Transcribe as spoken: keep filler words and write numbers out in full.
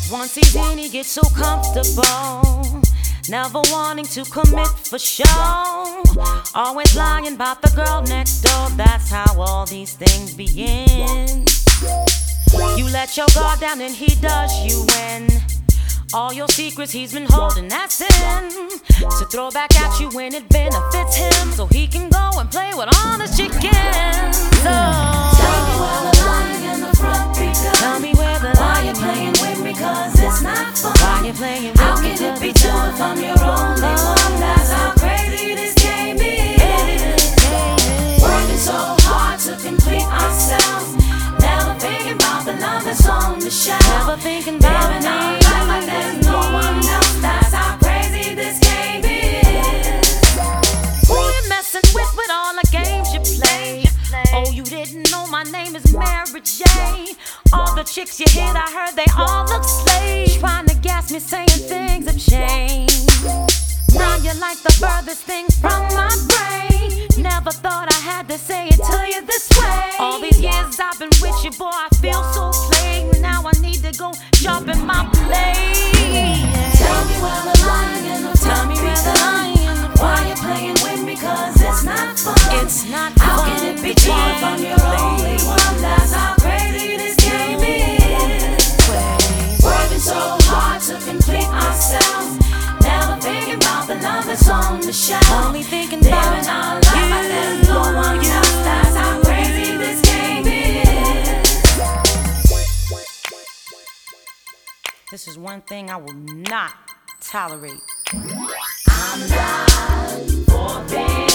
Once he's in, he gets so comfortable, never wanting to commit for show. Always lying about the girl next door. That's how all these things begin. You let your guard down and he does you in. All your secrets he's been holding, that's sin. To throw back at you when it benefits him, so he can go and play with all the chickens. So tell me where the lying in the front begun. Tell me where the why you playing with me, cause it's not fun. Why you playing with how me? How can it be two if I'm your only one? That's how crazy this game is. Working so hard to complete ourselves, never thinking about the love that's on the shelf. Never thinking about living me. our life like there's no one else. That's how crazy this game is. Who you messing with with all the games you play? Oh, you didn't know my name is Mary J. All the chicks you hit, I heard they all look slaves, trying to gas me, saying things have changed. Now you're like the furthest thing from my brain. Never thought I had to say it to you this way. All these years I've been with you, boy, I feel so plain. Now I need to go jump in my plane. Tell me where the lying in the Tell me where the lying in the why you playing with me, cause it's not fun. It's not how fun. How can it be two if I'm your only one? That's how crazy this game is. Working so hard to complete ourselves, never thinking about the love that's on the shelf. Only thinking about living our life like there's no one else. That's how crazy this game is. This is one thing I will not tolerate. I'm not forbidden.